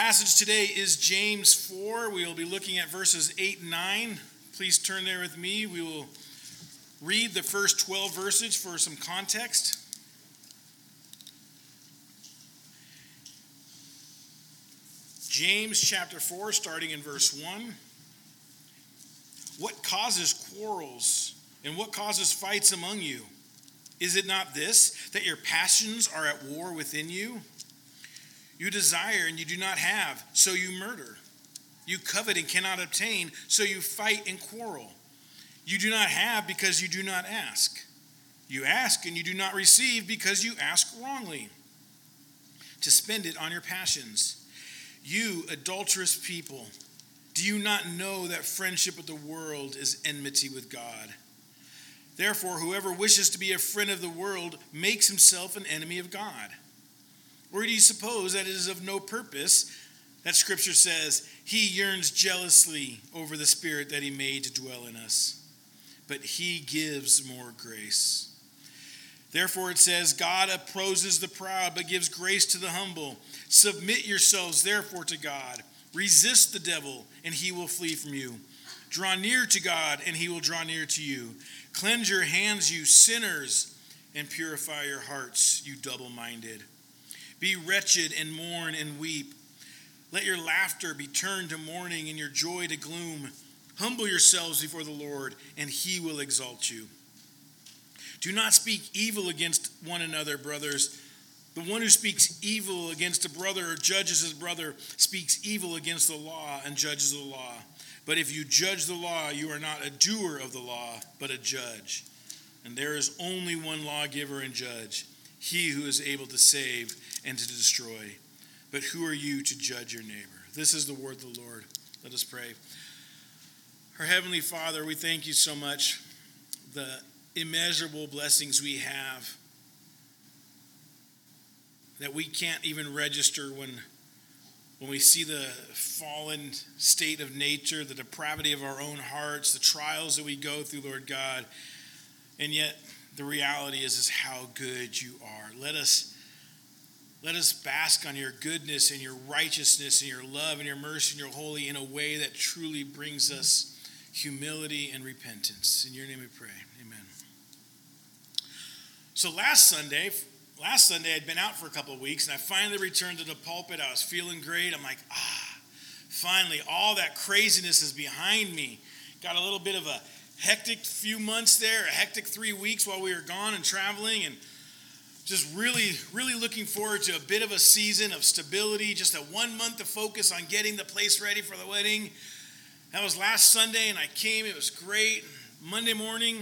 passage today is James 4. We will be looking at verses 8 and 9. Please turn there with me. We will read the first 12 verses for some context. James chapter 4, starting in verse 1. What causes quarrels and what causes fights among you? Is it not this, that your passions are at war within you? You desire and you do not have, so you murder. You covet and cannot obtain, so you fight and quarrel. You do not have because you do not ask. You ask and you do not receive because you ask wrongly, to spend it on your passions. You adulterous people, do you not know that friendship with the world is enmity with God? Therefore, whoever wishes to be a friend of the world makes himself an enemy of God. Or do you suppose that it is of no purpose that Scripture says, he yearns jealously over the Spirit that he made to dwell in us? But he gives more grace. Therefore it says, God opposes the proud, but gives grace to the humble. Submit yourselves therefore to God. Resist the devil, and he will flee from you. Draw near to God, and he will draw near to you. Cleanse your hands, you sinners, and purify your hearts, you double-minded. Be wretched and mourn and weep. Let your laughter be turned to mourning and your joy to gloom. Humble yourselves before the Lord, and he will exalt you. Do not speak evil against one another, brothers. The one who speaks evil against a brother or judges his brother speaks evil against the law and judges the law. But if you judge the law, you are not a doer of the law, but a judge. And there is only one lawgiver and judge, he who is able to save and to destroy. But who are you to judge your neighbor? This is the word of the Lord. Let us pray. Our Heavenly Father, we thank you so much for the immeasurable blessings we have that we can't even register when we see the fallen state of nature, the depravity of our own hearts, the trials that we go through, Lord God. And yet the reality is how good you are. Let us bask on your goodness and your righteousness and your love and your mercy and your holy in a way that truly brings us humility and repentance. In your name we pray. Amen. So last Sunday I'd been out for a couple of weeks and I finally returned to the pulpit. I was feeling great. I'm like, finally, all that craziness is behind me. Got a little bit of a hectic few months there, a hectic 3 weeks while we were gone and traveling, and just really, really looking forward to a bit of a season of stability, just a 1 month to focus on getting the place ready for the wedding. That was last Sunday, and I came. It was great. Monday morning,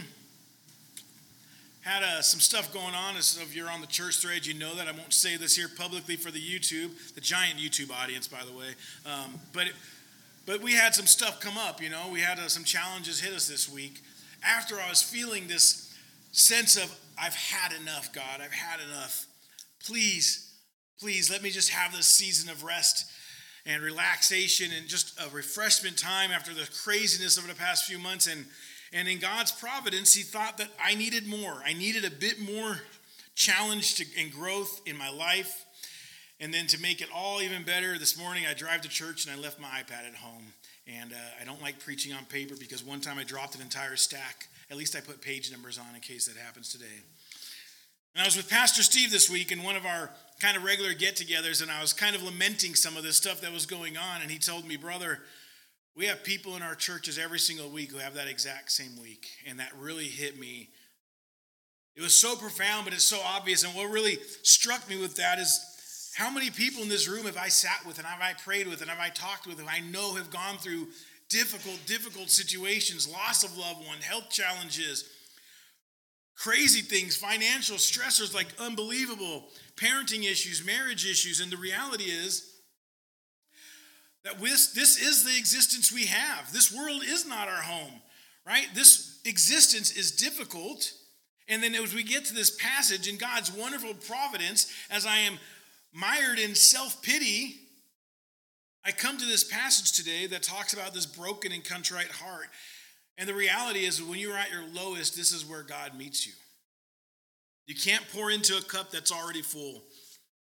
had some stuff going on. As if you're on the church thread, you know that. I won't say this here publicly for the giant YouTube audience, by the way. But we had some stuff come up, you know. We had some challenges hit us this week. After I was feeling this sense of, I've had enough, God. I've had enough. Please let me just have this season of rest and relaxation and just a refreshment time after the craziness of the past few months. And in God's providence, he thought that I needed more. I needed a bit more challenge and growth in my life. And then to make it all even better, this morning I drive to church and I left my iPad at home. And I don't like preaching on paper because one time I dropped an entire stack. At least I put page numbers on in case that happens today. And I was with Pastor Steve this week in one of our kind of regular get-togethers, and I was kind of lamenting some of this stuff that was going on. And he told me, brother, we have people in our churches every single week who have that exact same week. And that really hit me. It was so profound, but it's so obvious. And what really struck me with that is, how many people in this room have I sat with and have I prayed with and have I talked with and I know have gone through difficult situations, loss of loved one, health challenges, crazy things, financial stressors like unbelievable, parenting issues, marriage issues. And the reality is that this is the existence we have. This world is not our home, right? This existence is difficult. And then as we get to this passage in God's wonderful providence, as I am mired in self-pity, I come to this passage today that talks about this broken and contrite heart. And the reality is, when you're at your lowest, this is where God meets you. You can't pour into a cup that's already full.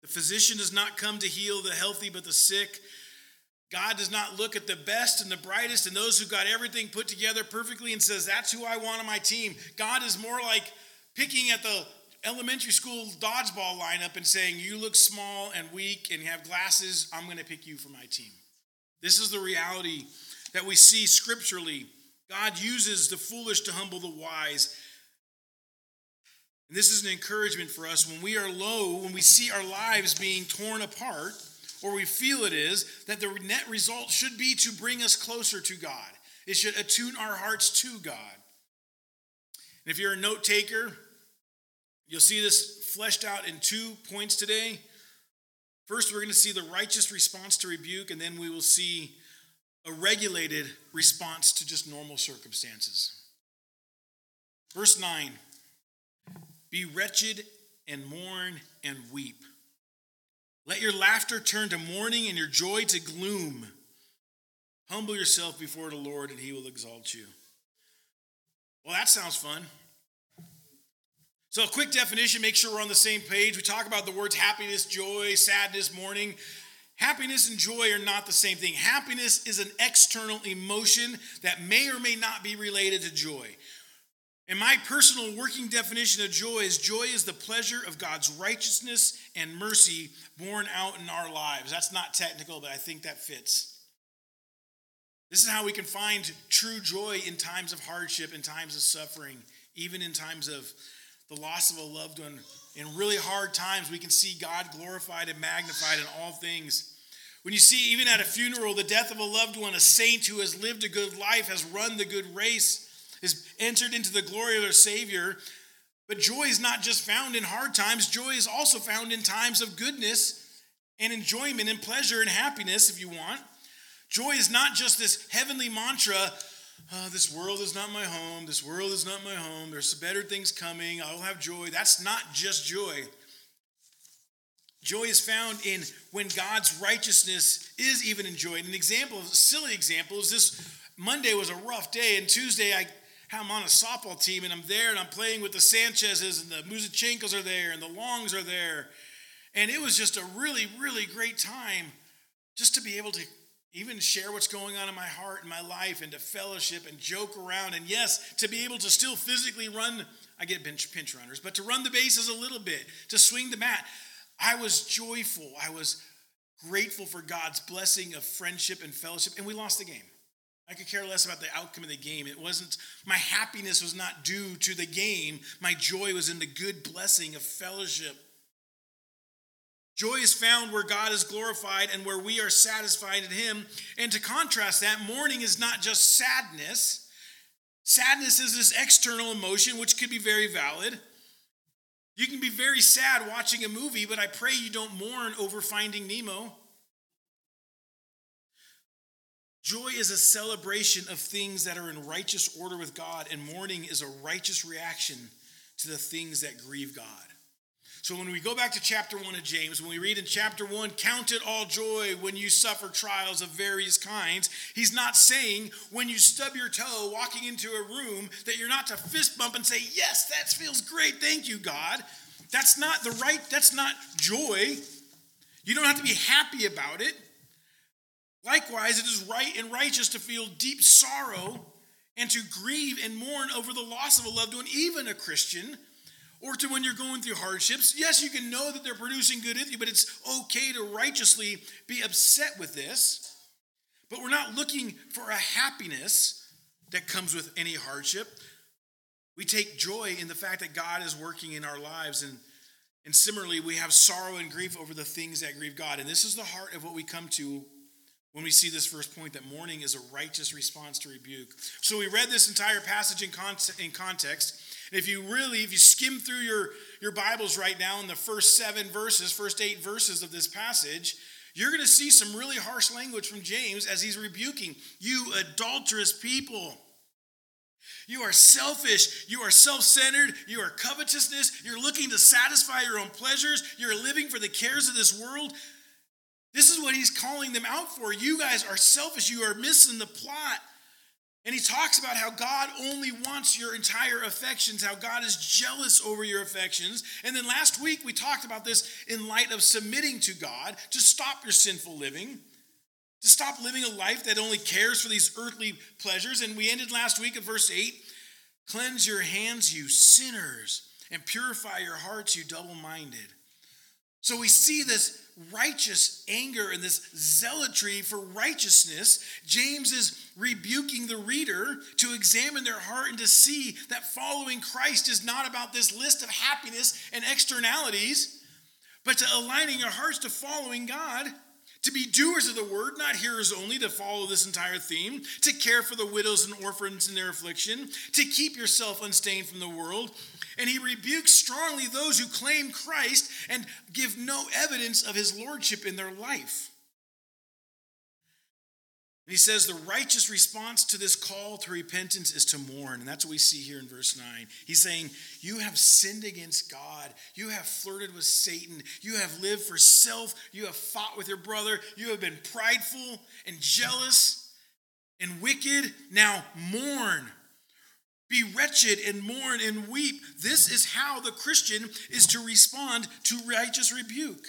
The physician does not come to heal the healthy, but the sick. God does not look at the best and the brightest and those who got everything put together perfectly and says, that's who I want on my team. God is more like picking at the elementary school dodgeball lineup and saying, you look small and weak and have glasses. I'm going to pick you for my team. This is the reality that we see scripturally. God uses the foolish to humble the wise. And this is an encouragement for us when we are low, when we see our lives being torn apart, or we feel it is, that the net result should be to bring us closer to God. It should attune our hearts to God. And if you're a note taker, you'll see this fleshed out in 2 points today. First, we're going to see the righteous response to rebuke, and then we will see a regulated response to just normal circumstances. Verse 9. Be wretched and mourn and weep. Let your laughter turn to mourning and your joy to gloom. Humble yourself before the Lord and he will exalt you. Well, that sounds fun. So a quick definition, make sure we're on the same page. We talk about the words happiness, joy, sadness, mourning. Happiness and joy are not the same thing. Happiness is an external emotion that may or may not be related to joy. And my personal working definition of joy is the pleasure of God's righteousness and mercy borne out in our lives. That's not technical, but I think that fits. This is how we can find true joy in times of hardship, in times of suffering, even in times of the loss of a loved one. In really hard times, we can see God glorified and magnified in all things. When you see, even at a funeral, the death of a loved one, a saint who has lived a good life, has run the good race, is entered into the glory of their Savior. But joy is not just found in hard times. Joy is also found in times of goodness and enjoyment and pleasure and happiness, if you want. Joy is not just this heavenly mantra, this world is not my home, this world is not my home, there's better things coming, I will have joy. That's not just joy. Joy is found in when God's righteousness is even enjoyed. An example, a silly example, is this Monday was a rough day, and Tuesday I'm on a softball team, and I'm there, and I'm playing with the Sanchez's, and the Muzichenkos are there, and the Longs are there. And it was just a really, really great time just to be able to even share what's going on in my heart and my life, and to fellowship and joke around. And yes, to be able to still physically run, I get pinch runners, but to run the bases a little bit, to swing the bat. I was joyful. I was grateful for God's blessing of friendship and fellowship, and we lost the game. I could care less about the outcome of the game. My happiness was not due to the game. My joy was in the good blessing of fellowship. Joy is found where God is glorified and where we are satisfied in him. And to contrast that, mourning is not just sadness. Sadness is this external emotion, which could be very valid. You can be very sad watching a movie, but I pray you don't mourn over Finding Nemo. Joy is a celebration of things that are in righteous order with God, and mourning is a righteous reaction to the things that grieve God. So when we go back to chapter 1 of James, when we read in chapter 1, count it all joy when you suffer trials of various kinds, he's not saying when you stub your toe walking into a room that you're not to fist bump and say, yes, that feels great, thank you, God. That's not joy. You don't have to be happy about it. Likewise, it is right and righteous to feel deep sorrow and to grieve and mourn over the loss of a loved one, even a Christian, or to when you're going through hardships. Yes, you can know that they're producing good in you, but it's okay to righteously be upset with this. But we're not looking for a happiness that comes with any hardship. We take joy in the fact that God is working in our lives, and similarly, we have sorrow and grief over the things that grieve God. And this is the heart of what we come to when we see this first point, that mourning is a righteous response to rebuke. So we read this entire passage in context. If you skim through your Bibles right now in the first 8 verses of this passage, you're going to see some really harsh language from James as he's rebuking you adulterous people. You are selfish. You are self-centered. You are covetousness. You're looking to satisfy your own pleasures. You're living for the cares of this world. This is what he's calling them out for. You guys are selfish. You are missing the plot. And he talks about how God only wants your entire affections, how God is jealous over your affections. And then last week we talked about this in light of submitting to God to stop your sinful living, to stop living a life that only cares for these earthly pleasures. And we ended last week at verse 8, cleanse your hands, you sinners, and purify your hearts, you double-minded. So we see this righteous anger and this zealotry for righteousness. James is rebuking the reader to examine their heart and to see that following Christ is not about this list of happiness and externalities, but to aligning your hearts to following God, to be doers of the word, not hearers only, to follow this entire theme, to care for the widows and orphans in their affliction, to keep yourself unstained from the world. And he rebukes strongly those who claim Christ and give no evidence of his lordship in their life. And he says the righteous response to this call to repentance is to mourn. And that's what we see here in verse 9. He's saying, you have sinned against God. You have flirted with Satan. You have lived for self. You have fought with your brother. You have been prideful and jealous and wicked. Now mourn. Be wretched and mourn and weep. This is how the Christian is to respond to righteous rebuke.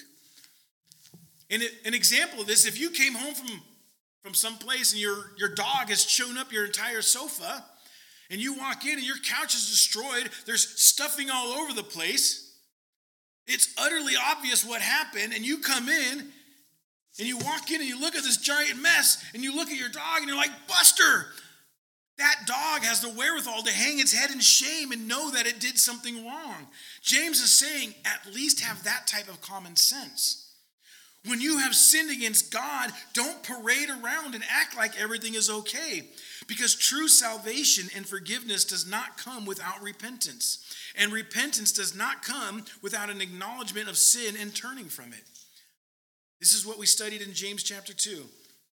And an example of this, if you came home from some place and your dog has shown up your entire sofa, and you walk in and your couch is destroyed, there's stuffing all over the place, it's utterly obvious what happened, and you come in and you walk in and you look at this giant mess and you look at your dog and you're like, Buster, that dog has the wherewithal to hang its head in shame and know that it did something wrong. James is saying, at least have that type of common sense. When you have sinned against God, don't parade around and act like everything is okay. Because true salvation and forgiveness does not come without repentance. And repentance does not come without an acknowledgement of sin and turning from it. This is what we studied in James chapter 2.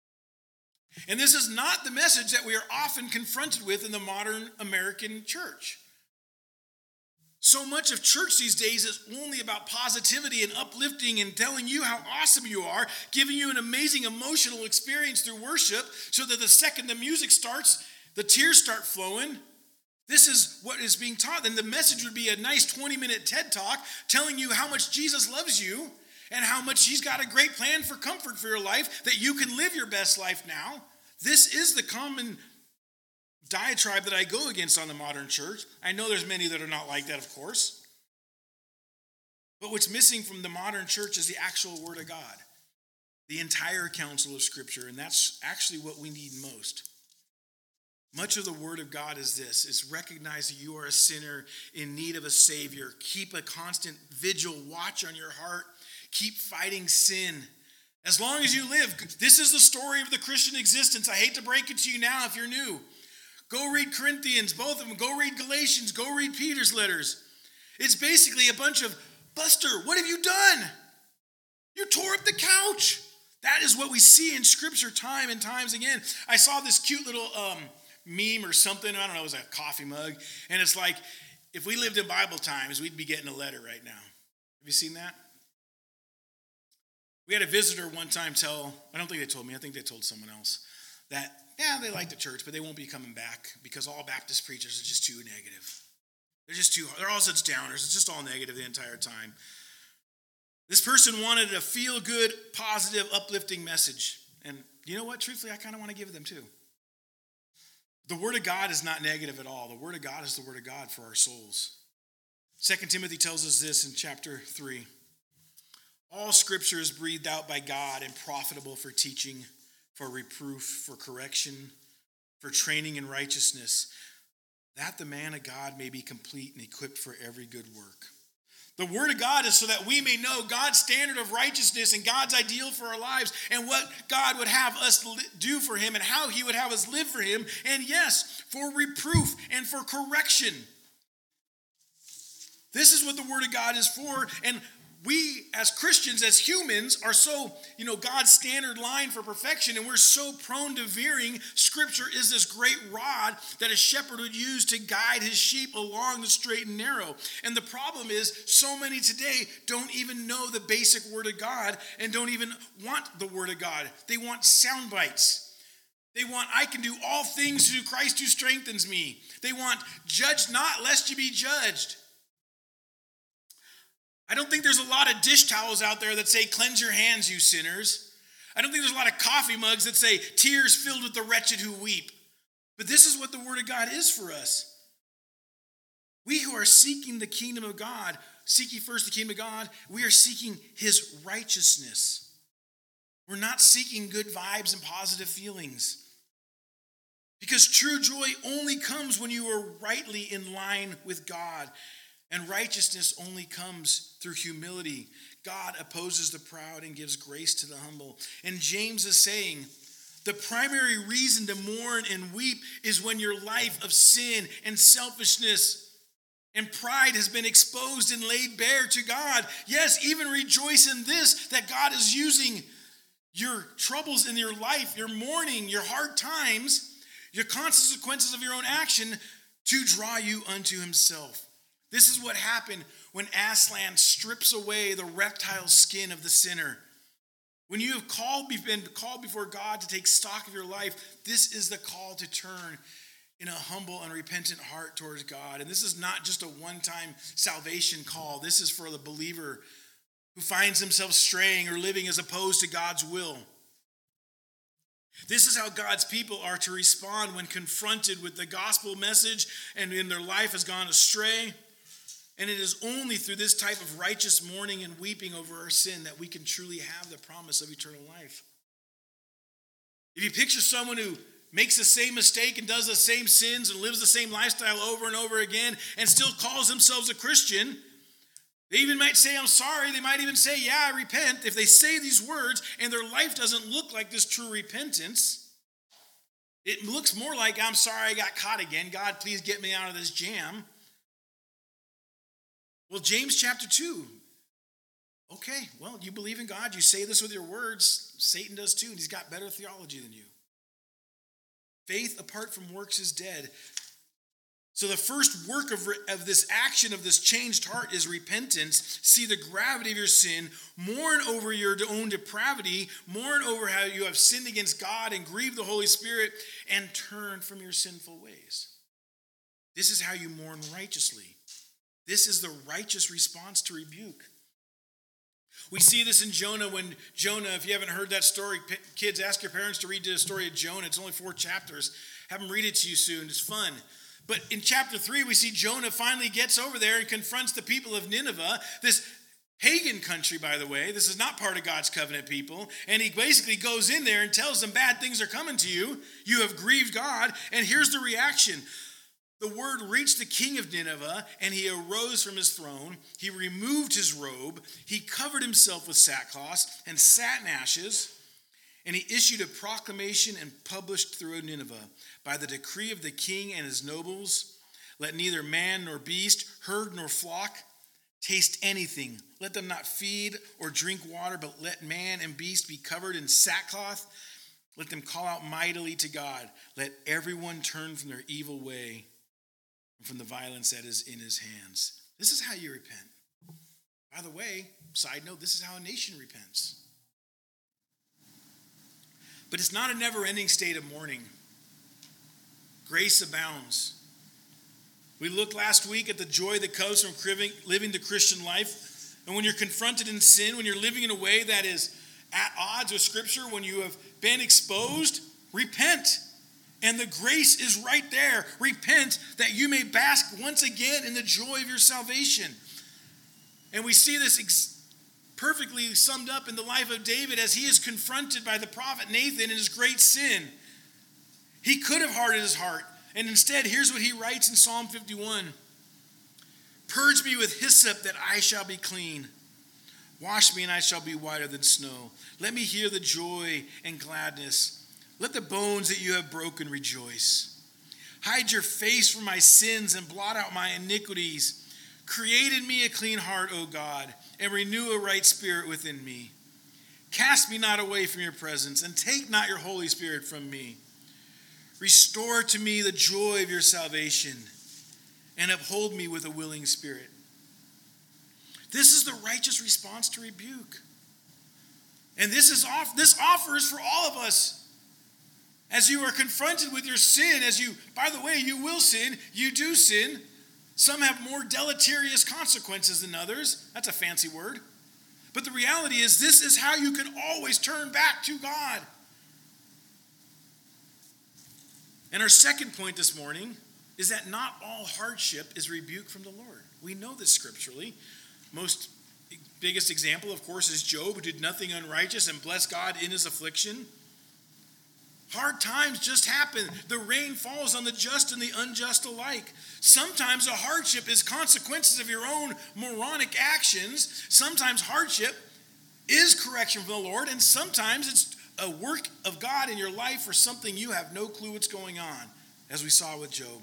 And this is not the message that we are often confronted with in the modern American church. So much of church these days is only about positivity and uplifting and telling you how awesome you are, giving you an amazing emotional experience through worship so that the second the music starts, the tears start flowing. This is what is being taught. And the message would be a nice 20-minute TED Talk telling you how much Jesus loves you and how much he's got a great plan for comfort for your life, that you can live your best life now. This is the common diatribe that I go against on the modern church. I know there's many that are not like that, of course. But what's missing from the modern church is the actual Word of God, the entire counsel of Scripture, and that's actually what we need most. Much of the Word of God is recognize that you are a sinner in need of a Savior. Keep a constant vigil, watch on your heart. Keep fighting sin. As long as you live, this is the story of the Christian existence. I hate to break it to you now if you're new. Go read Corinthians, both of them. Go read Galatians. Go read Peter's letters. It's basically a bunch of, Buster, what have you done? You tore up the couch. That is what we see in Scripture time and times again. I saw this cute little meme or something. I don't know, it was a coffee mug. And it's like, if we lived in Bible times, we'd be getting a letter right now. Have you seen that? We had a visitor one time I don't think they told me, I think they told someone else, that, yeah, they like the church, but they won't be coming back because all Baptist preachers are just too negative. They're all such downers. It's just all negative the entire time. This person wanted a feel-good, positive, uplifting message. And you know what? Truthfully, I kind of want to give it them too. The Word of God is not negative at all. The Word of God is the Word of God for our souls. 2 Timothy tells us this in chapter 3. All Scripture is breathed out by God and profitable for teaching, for reproof, for correction, for training in righteousness, that the man of God may be complete and equipped for every good work. The Word of God is so that we may know God's standard of righteousness and God's ideal for our lives and what God would have us do for him and how he would have us live for him. And yes, for reproof and for correction. This is what the Word of God is for. And we as Christians, as humans, are so, God's standard line for perfection, and we're so prone to veering. Scripture is this great rod that a shepherd would use to guide his sheep along the straight and narrow. And the problem is, so many today don't even know the basic Word of God and don't even want the Word of God. They want sound bites. They want, I can do all things through Christ who strengthens me. They want, judge not lest you be judged. I don't think there's a lot of dish towels out there that say, cleanse your hands, you sinners. I don't think there's a lot of coffee mugs that say, tears filled with the wretched who weep. But this is what the Word of God is for us. We who are seeking the kingdom of God, seek ye first the kingdom of God, we are seeking his righteousness. We're not seeking good vibes and positive feelings. Because true joy only comes when you are rightly in line with God. And righteousness only comes through humility. God opposes the proud and gives grace to the humble. And James is saying, the primary reason to mourn and weep is when your life of sin and selfishness and pride has been exposed and laid bare to God. Yes, even rejoice in this, that God is using your troubles in your life, your mourning, your hard times, your consequences of your own action to draw you unto himself. This is what happened when Aslan strips away the reptile skin of the sinner. When you have been called before God to take stock of your life, this is the call to turn in a humble and repentant heart towards God. And this is not just a one-time salvation call. This is for the believer who finds himself straying or living as opposed to God's will. This is how God's people are to respond when confronted with the gospel message and in their life has gone astray. And it is only through this type of righteous mourning and weeping over our sin that we can truly have the promise of eternal life. If you picture someone who makes the same mistake and does the same sins and lives the same lifestyle over and over again and still calls themselves a Christian, they even might say, I'm sorry. They might even say, yeah, I repent. If they say these words and their life doesn't look like this true repentance, it looks more like, I'm sorry I got caught again. God, please get me out of this jam. Well, James chapter 2. Okay, well, you believe in God. You say this with your words. Satan does too, and he's got better theology than you. Faith apart from works is dead. So the first work of this action of this changed heart is repentance. See the gravity of your sin, mourn over your own depravity, mourn over how you have sinned against God and grieved the Holy Spirit, and turn from your sinful ways. This is how you mourn righteously. This is the righteous response to rebuke. We see this in Jonah when Jonah, if you haven't heard that story, kids, ask your parents to read the story of Jonah. It's only 4 chapters. Have them read it to you soon. It's fun. But in chapter 3, we see Jonah finally gets over there and confronts the people of Nineveh, this pagan country, by the way. This is not part of God's covenant people. And he basically goes in there and tells them bad things are coming to you. You have grieved God. And here's the reaction. The word reached the king of Nineveh, and he arose from his throne. He removed his robe. He covered himself with sackcloth and sat in ashes. And he issued a proclamation and published through Nineveh, by the decree of the king and his nobles, let neither man nor beast, herd nor flock, taste anything. Let them not feed or drink water, but let man and beast be covered in sackcloth. Let them call out mightily to God. Let everyone turn from their evil way and from the violence that is in his hands. This is how you repent. By the way, side note, this is how a nation repents. But it's not a never-ending state of mourning. Grace abounds. We looked last week at the joy that comes from living the Christian life. And when you're confronted in sin, when you're living in a way that is at odds with Scripture, when you have been exposed, repent. And the grace is right there. Repent that you may bask once again in the joy of your salvation. And we see this perfectly summed up in the life of David as he is confronted by the prophet Nathan in his great sin. He could have hardened his heart. And instead, here's what he writes in Psalm 51. Purge me with hyssop that I shall be clean. Wash me and I shall be whiter than snow. Let me hear the joy and gladness. Let the bones that you have broken rejoice. Hide your face from my sins and blot out my iniquities. Create in me a clean heart, O God, and renew a right spirit within me. Cast me not away from your presence, and take not your Holy Spirit from me. Restore to me the joy of your salvation, and uphold me with a willing spirit. This is the righteous response to rebuke. And this offer is for all of us. As you are confronted with your sin, by the way, you will sin, you do sin. Some have more deleterious consequences than others. That's a fancy word. But the reality is, this is how you can always turn back to God. And our second point this morning is that not all hardship is rebuke from the Lord. We know this scripturally. Biggest example, of course, is Job, who did nothing unrighteous and blessed God in his affliction. Hard times just happen. The rain falls on the just and the unjust alike. Sometimes a hardship is consequences of your own moronic actions. Sometimes hardship is correction from the Lord, and sometimes it's a work of God in your life for something you have no clue what's going on, as we saw with Job.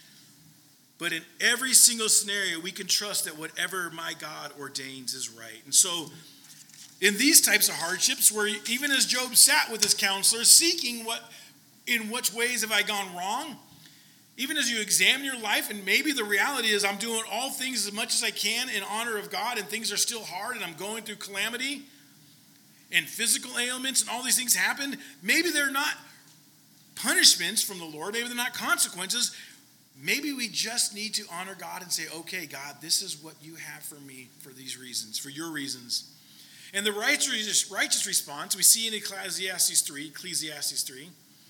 But in every single scenario, we can trust that whatever my God ordains is right. And so, in these types of hardships, where even as Job sat with his counselor, seeking in which ways have I gone wrong, even as you examine your life, and maybe the reality is I'm doing all things as much as I can in honor of God, and things are still hard, and I'm going through calamity, and physical ailments, and all these things happen. Maybe they're not punishments from the Lord. Maybe they're not consequences. Maybe we just need to honor God and say, okay, God, this is what you have for me for these reasons, for your reasons. And the righteous response we see in Ecclesiastes 3.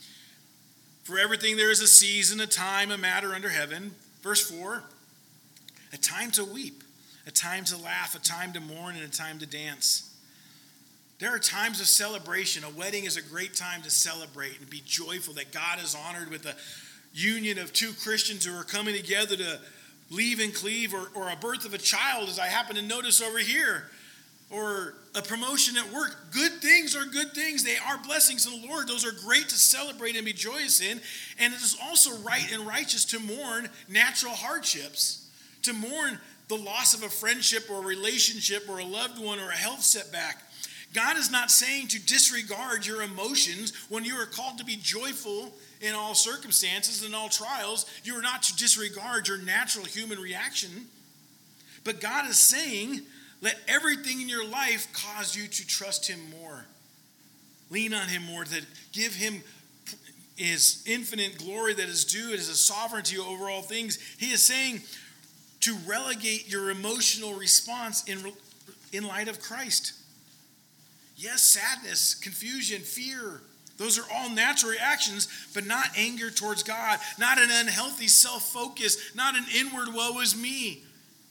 For everything there is a season, a time, a matter under heaven. Verse 4, a time to weep, a time to laugh, a time to mourn, and a time to dance. There are times of celebration. A wedding is a great time to celebrate and be joyful that God is honored with a union of two Christians who are coming together to leave and cleave, or a birth of a child, as I happen to notice over here, or a promotion at work. Good things are good things. They are blessings of the Lord. Those are great to celebrate and be joyous in. And it is also right and righteous to mourn natural hardships, to mourn the loss of a friendship or a relationship or a loved one or a health setback. God is not saying to disregard your emotions when you are called to be joyful in all circumstances and all trials. You are not to disregard your natural human reaction. But God is saying, let everything in your life cause you to trust him more. Lean on him more, to give him his infinite glory that is due. It is a sovereignty over all things. He is saying to relegate your emotional response in light of Christ. Yes, sadness, confusion, fear, those are all natural reactions, but not anger towards God, not an unhealthy self-focus, not an inward woe is me.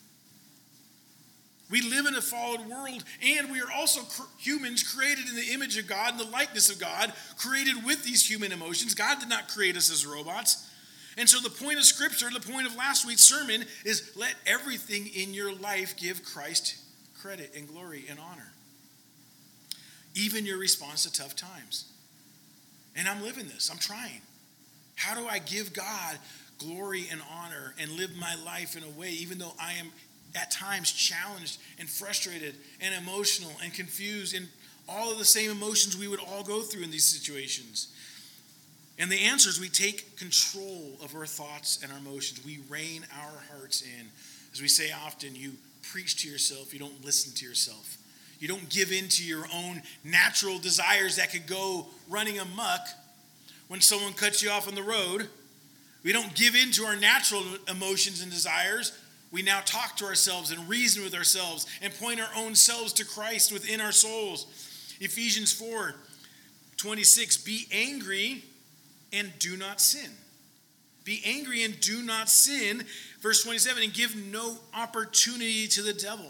We live in a fallen world, and we are also humans created in the image of God and the likeness of God, created with these human emotions. God did not create us as robots. And so the point of Scripture, the point of last week's sermon is let everything in your life give Christ credit and glory and honor. Even your response to tough times. And I'm living this. I'm trying. How do I give God glory and honor and live my life in a way, even though I am at times challenged and frustrated and emotional and confused, and all of the same emotions we would all go through in these situations? And the answer is we take control of our thoughts and our emotions. We rein our hearts in. As we say often, you preach to yourself, you don't listen to yourself. You don't give in to your own natural desires that could go running amok when someone cuts you off on the road. We don't give in to our natural emotions and desires. We now talk to ourselves and reason with ourselves and point our own selves to Christ within our souls. Ephesians 4:26, be angry and do not sin. Be angry and do not sin. Verse 27, and give no opportunity to the devil.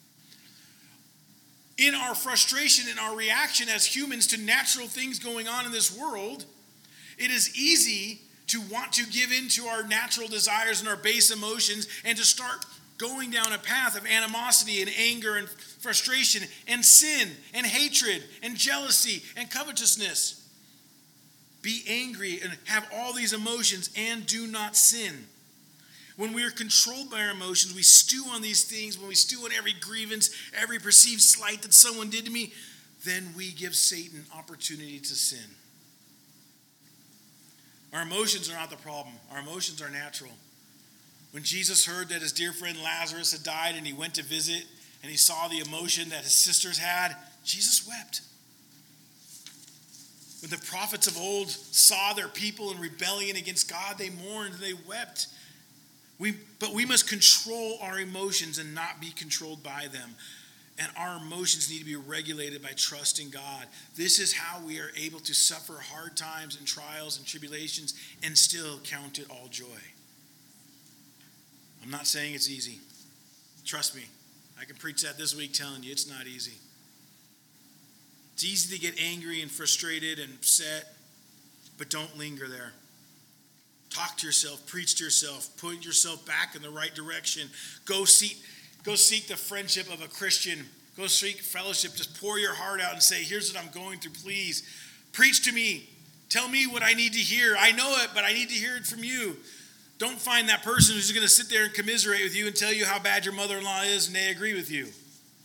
In our frustration and our reaction as humans to natural things going on in this world, it is easy to want to give in to our natural desires and our base emotions and to start going down a path of animosity and anger and frustration and sin and hatred and jealousy and covetousness. Be angry and have all these emotions and do not sin. When we are controlled by our emotions, we stew on these things. When we stew on every grievance, every perceived slight that someone did to me, then we give Satan opportunity to sin. Our emotions are not the problem. Our emotions are natural. When Jesus heard that his dear friend Lazarus had died and he went to visit and he saw the emotion that his sisters had, Jesus wept. When the prophets of old saw their people in rebellion against God, they mourned, they wept. But we must control our emotions and not be controlled by them. And our emotions need to be regulated by trusting God. This is how we are able to suffer hard times and trials and tribulations and still count it all joy. I'm not saying it's easy. Trust me. I can preach that this week telling you it's not easy. It's easy to get angry and frustrated and upset, but don't linger there. Talk to yourself, preach to yourself, put yourself back in the right direction. Go seek the friendship of a Christian. Go seek fellowship. Just pour your heart out and say, here's what I'm going through. Please preach to me. Tell me what I need to hear. I know it, but I need to hear it from you. Don't find that person who's going to sit there and commiserate with you and tell you how bad your mother-in-law is and they agree with you.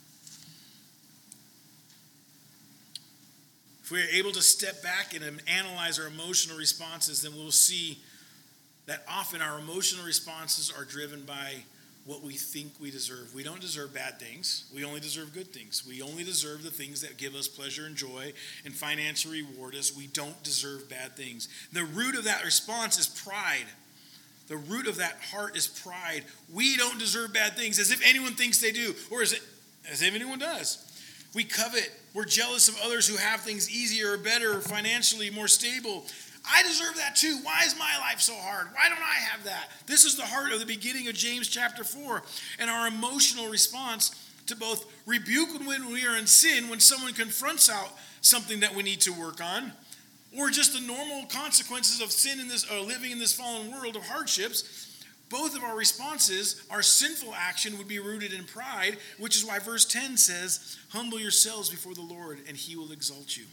If we're able to step back and analyze our emotional responses, then we'll see that often our emotional responses are driven by what we think we deserve. We don't deserve bad things. We only deserve good things. We only deserve the things that give us pleasure and joy and financially reward us. We don't deserve bad things. The root of that response is pride. The root of that heart is pride. We don't deserve bad things, as if anyone thinks they do, or as if anyone does. We covet. We're jealous of others who have things easier or better or financially more stable. I deserve that too. Why is my life so hard? Why don't I have that? This is the heart of the beginning of James chapter 4. And our emotional response to both rebuke when we are in sin, when someone confronts out something that we need to work on, or just the normal consequences of sin in this, or living in this fallen world of hardships. Both of our responses, our sinful action would be rooted in pride, which is why verse 10 says, humble yourselves before the Lord and he will exalt you.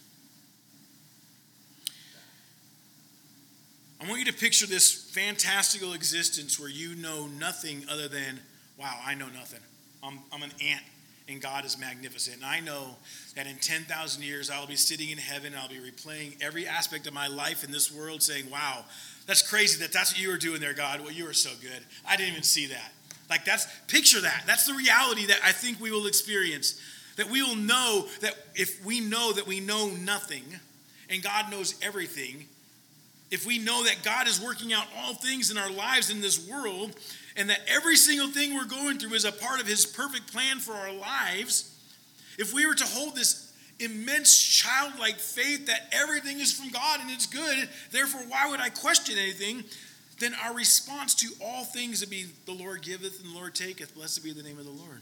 I want you to picture this fantastical existence where you know nothing other than, wow, I know nothing. I'm an ant and God is magnificent. And I know that in 10,000 years I'll be sitting in heaven and I'll be replaying every aspect of my life in this world saying, wow, that's crazy that's what you were doing there, God. Well, you were so good. I didn't even see that. Picture that. That's the reality that I think we will experience. That we will know that if we know that we know nothing and God knows everything, if we know that God is working out all things in our lives in this world, and that every single thing we're going through is a part of his perfect plan for our lives, if we were to hold this immense childlike faith that everything is from God and it's good, therefore why would I question anything? Then our response to all things would be, the Lord giveth and the Lord taketh, blessed be the name of the Lord.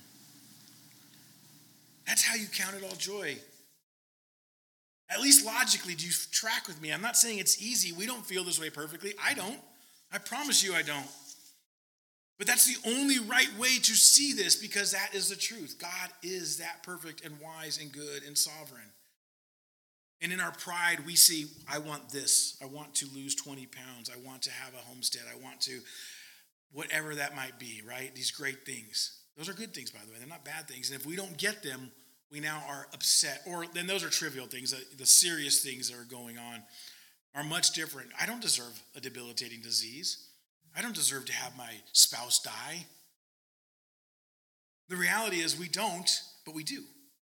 That's how you count it all joy. At least logically, do you track with me? I'm not saying it's easy. We don't feel this way perfectly. I don't. I promise you I don't. But that's the only right way to see this, because that is the truth. God is that perfect and wise and good and sovereign. And in our pride, we see, I want this. I want to lose 20 pounds. I want to have a homestead. I want to, whatever that might be, right? These great things. Those are good things, by the way. They're not bad things. And if we don't get them, we now are upset. Or then those are trivial things. The serious things that are going on are much different. I don't deserve a debilitating disease. I don't deserve to have my spouse die. The reality is we don't, but we do.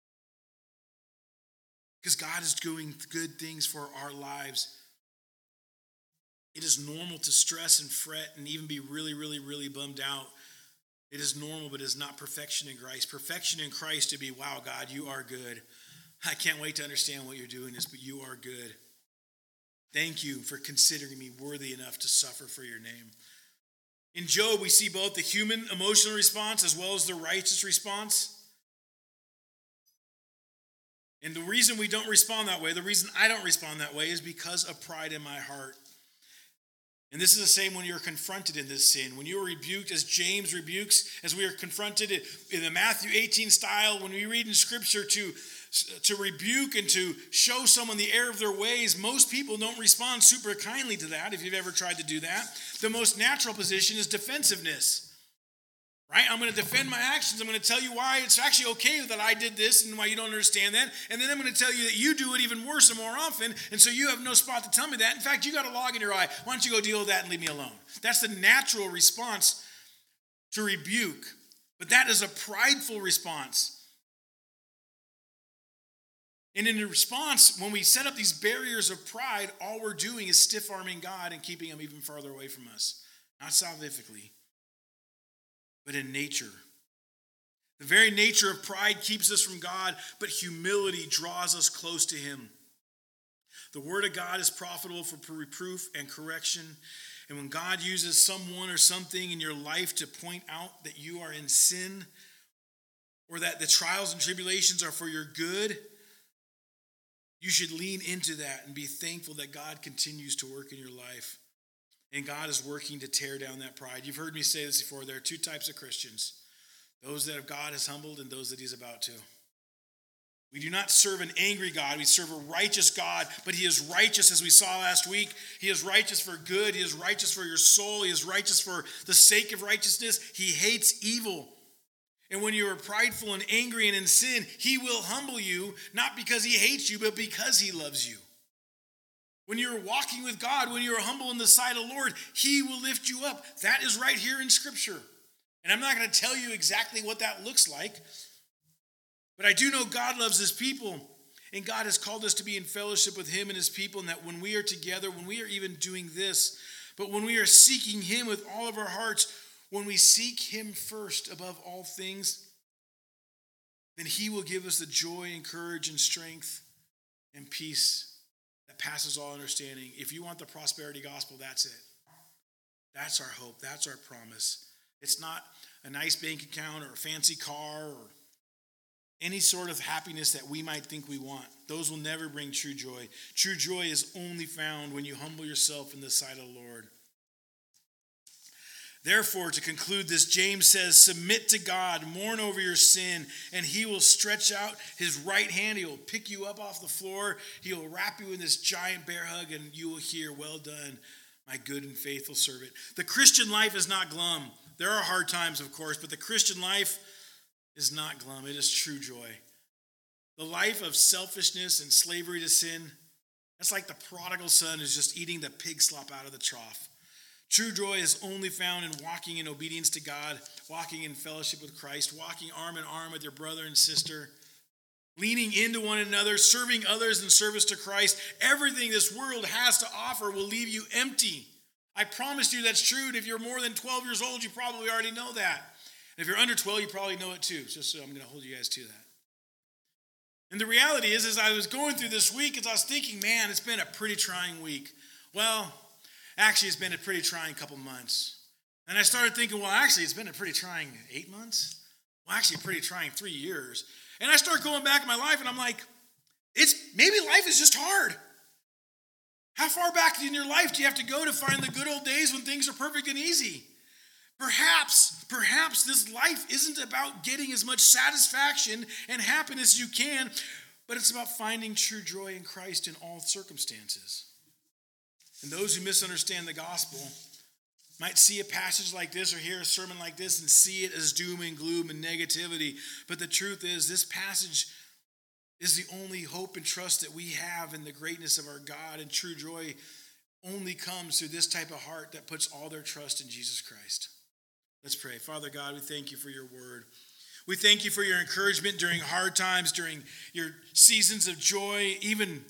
Because God is doing good things for our lives. It is normal to stress and fret and even be really, really, really bummed out. It is normal, but it is not perfection in Christ. Perfection in Christ to be, wow, God, you are good. I can't wait to understand what you're doing this, but you are good. Thank you for considering me worthy enough to suffer for your name. In Job, we see both the human emotional response as well as the righteous response. And the reason we don't respond that way, the reason I don't respond that way, is because of pride in my heart. And this is the same when you're confronted in this sin. When you are rebuked, as James rebukes, as we are confronted in the Matthew 18 style, when we read in Scripture to rebuke and to show someone the error of their ways, most people don't respond super kindly to that, if you've ever tried to do that. The most natural position is defensiveness. Right? I'm going to defend my actions. I'm going to tell you why it's actually okay that I did this and why you don't understand that. And then I'm going to tell you that you do it even worse and more often. And so you have no spot to tell me that. In fact, you got a log in your eye. Why don't you go deal with that and leave me alone? That's the natural response to rebuke. But that is a prideful response. And in response, when we set up these barriers of pride, all we're doing is stiff-arming God and keeping him even farther away from us. Not salvifically, but in nature. The very nature of pride keeps us from God, but humility draws us close to him. The word of God is profitable for reproof and correction. And when God uses someone or something in your life to point out that you are in sin, or that the trials and tribulations are for your good, you should lean into that and be thankful that God continues to work in your life. And God is working to tear down that pride. You've heard me say this before. There are two types of Christians. Those that God has humbled and those that he's about to. We do not serve an angry God. We serve a righteous God, but he is righteous, as we saw last week. He is righteous for good. He is righteous for your soul. He is righteous for the sake of righteousness. He hates evil. And when you are prideful and angry and in sin, he will humble you, not because he hates you, but because he loves you. When you're walking with God, when you're humble in the sight of the Lord, he will lift you up. That is right here in Scripture. And I'm not going to tell you exactly what that looks like, but I do know God loves his people, and God has called us to be in fellowship with him and his people, and that when we are together, when we are even doing this, but when we are seeking him with all of our hearts, when we seek him first above all things, then he will give us the joy and courage and strength and peace that passes all understanding. If you want the prosperity gospel, that's it. That's our hope. That's our promise. It's not a nice bank account or a fancy car or any sort of happiness that we might think we want. Those will never bring true joy. True joy is only found when you humble yourself in the sight of the Lord. Therefore, to conclude this, James says, submit to God, mourn over your sin, and he will stretch out his right hand. He will pick you up off the floor. He will wrap you in this giant bear hug, and you will hear, well done, my good and faithful servant. The Christian life is not glum. There are hard times, of course, but the Christian life is not glum. It is true joy. The life of selfishness and slavery to sin, that's like the prodigal son who's just eating the pig slop out of the trough. True joy is only found in walking in obedience to God, walking in fellowship with Christ, walking arm in arm with your brother and sister, leaning into one another, serving others in service to Christ. Everything this world has to offer will leave you empty. I promise you that's true. And if you're more than 12 years old, you probably already know that. And if you're under 12, you probably know it too. Just so I'm going to hold you guys to that. And the reality is, as I was going through this week, as I was thinking, man, it's been a pretty trying week. Well, actually, it's been a pretty trying couple months. And I started thinking, well, actually, it's been a pretty trying 8 months. Well, actually, a pretty trying 3 years. And I start going back in my life, and I'm like, maybe life is just hard. How far back in your life do you have to go to find the good old days when things are perfect and easy? Perhaps this life isn't about getting as much satisfaction and happiness as you can, but it's about finding true joy in Christ in all circumstances. And those who misunderstand the gospel might see a passage like this or hear a sermon like this and see it as doom and gloom and negativity. But the truth is, this passage is the only hope and trust that we have in the greatness of our God, and true joy only comes through this type of heart that puts all their trust in Jesus Christ. Let's pray. Father God, we thank you for your word. We thank you for your encouragement during hard times, during your seasons of joy, even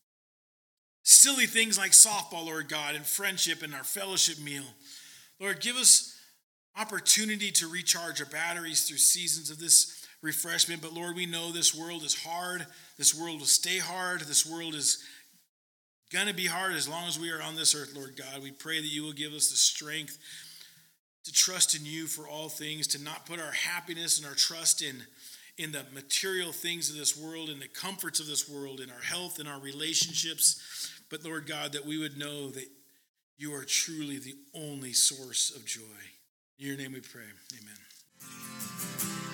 silly things like softball, Lord God, and friendship and our fellowship meal. Lord, give us opportunity to recharge our batteries through seasons of this refreshment. But Lord, we know this world is hard. This world will stay hard. This world is going to be hard as long as we are on this earth, Lord God. We pray that you will give us the strength to trust in you for all things, to not put our happiness and our trust in the material things of this world, in the comforts of this world, in our health, in our relationships. But Lord God, that we would know that you are truly the only source of joy. In your name we pray. Amen.